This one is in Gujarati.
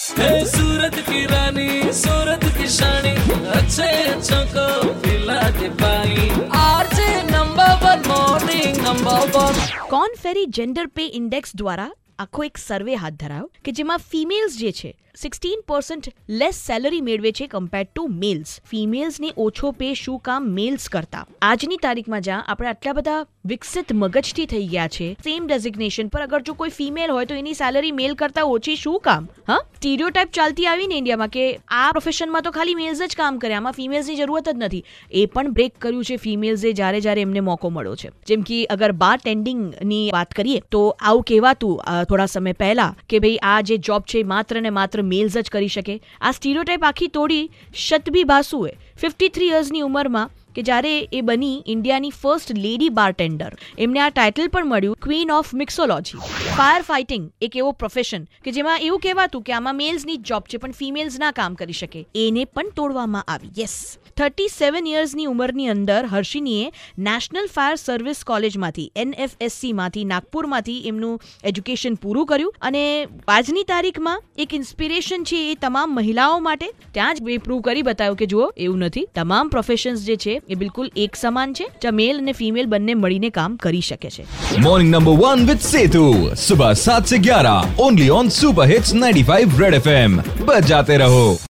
सूरत की रानी सूरत की शानी अच्छे अच्छों को पिला दे पानी RJ number 1 morning number 1। Korn Ferry gender pay index દ્વારા આખો એક સર્વે હાથ ધરાયો કે જેમાં ફિમેલ્સ જે છે 16% લેસ સેલરી મેળવે છે કમ્પેર ટુ મેલ્સ. ફિમેલ્સને ઓછો પે શું કામ મેલ્સ કરતા? આજની તારીખમાં જ્યાં આપણે આટલા બધા વિકસિત મગજથી થઈ ગયા છે, સેમ ડેઝિગ્નેશન પર અગર જો કોઈ ફિમેલ હોય તો એની સેલરી મેલ કરતા ઓછી શું કામ? હા, સ્ટીરિયોટાઇપ ચાલતી આવી ને ઇન્ડિયામાં કે આ પ્રોફેશનમાં તો ખાલી મેલ્સ જ કામ કરે, આમાં ફિમેલ્સની જરૂરત જ નથી. એ પણ બ્રેક કર્યું છે ફિમેલ્સે જ્યારે એમને મોકો મળ્યો છે. જેમ કે અગર બાર ટેન્ડિંગની વાત કરીએ તો આવું કહેવાતું થોડા સમય પહેલા કે ભાઈ આ જે જોબ છે માત્ર ને માત્ર મેલ્સ જ કરી શકે. આ સ્ટીરિયોટાઇપ આખી તોડી શતબી બાસુએ 53 યર્સની ઉંમરમાં કે જ્યારે એ બની ઇન્ડિયાની ફર્સ્ટ લેડી બારટેન્ડર, એમને આ ટાઇટલ પણ મળ્યું queen of mixology. Fire fighting એક એવો પ્રોફેશન કે જેમાં એવું કહેવાતું કે આમાં મેલ્સની જ જોબ છે પણ ફિમેલ્સ ના કામ કરી શકે, એને પણ તોડવામાં આવી. યસ, 37 યર્સની ઉંમરની અંદર હર્ષિનીએ નેશનલ ફાયર સર્વિસ કોલેજમાંથી NFSC માંથી નાગપુરમાંથી એમનું એજ્યુકેશન પૂરું કર્યું અને આજની તારીખમાં એક ઇન્સ્પિરેશન છે એ તમામ મહિલાઓ માટે. ત્યાં જ પ્રૂવ કરી બતાવ્યું કે જુઓ એવું નથી, તમામ પ્રોફેશન્સ જે છે એ બિલકુલ એક સમાન છે, જ્યાં મેલ અને ફિમેલ બંને મળીને કામ કરી શકે છે. મોર્નિંગ નંબર 1 વિથ સેતુ સુબહ 7 से 11 only on super hits 95 red FM. बजाते रहो.